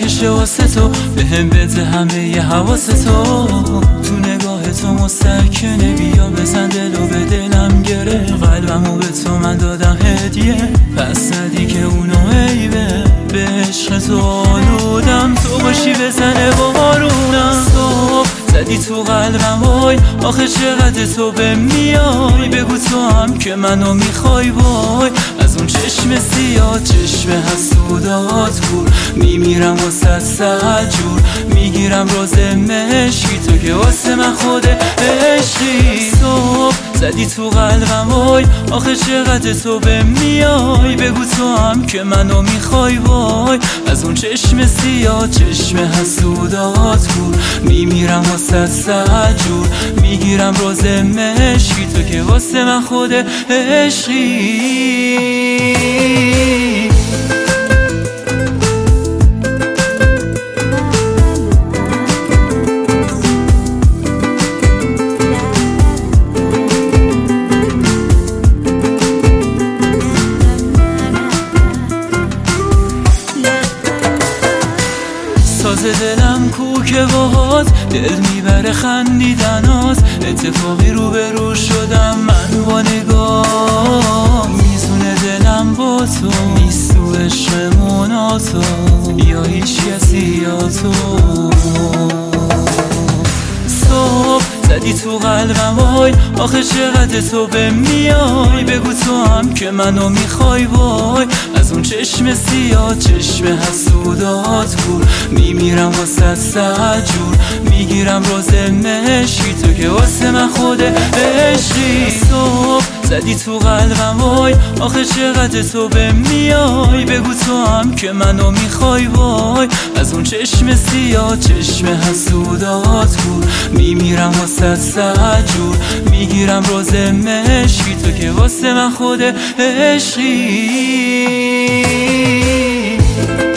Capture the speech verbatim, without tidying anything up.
بکشه واسه تو، به هم بده همه ی حواس تو. تو نگاه تو مستکنه، بیا بزن دل و به دلم گره. قلبمو به تو من دادم هدیه، پس ندی که اونو عیبه. به عشق تو آلودم، تو باشی بزنه بارونم. صبح زدی تو قلبم وای، آخه چقدر تو به میای. بگو تو هم که منو میخوای وای، از اون چشم سیاه، چشم حسودات کور. میمیرم واسه صد جور، میگیرم روز مشکی، تو که واسه من خود عشقی. صبح زدی تو قلبم وای، آخه چقدر تو به میای. بگو تو هم که منو میخوای وای، از اون چشم سیاه، چشم حسودات کور. میمیرم واسه صد جور، میگیرم روز مشکی، تو که واسه من خود عشقی. ساز دلم کو که باهات، دل میبره خندیدنات. اتفاقی رو به رو شدم من با نگاه، میزونه دلم با تو، نیست تو عشقمون تو، یا هیچ کسی یا تو. صبح زدی تو قلبم وای، آخه چقدر تو به میای. بگو تو هم که منو میخوای وای، از اون چشم سیاه، چشم حسودات کور. میمیرم واسه صد جور، میگیرم روز مشکی، تو که واسه من خود عشقی. صبح زدی تو قلبم وای، آخه چقدر تو به میای. بگو تو هم که منو میخوای وای، از اون چشم سیاه، چشم حسودات کور. میمیرم واسه صد جور، میگیرم روز مشکی، تو که واسه من خود عشقی.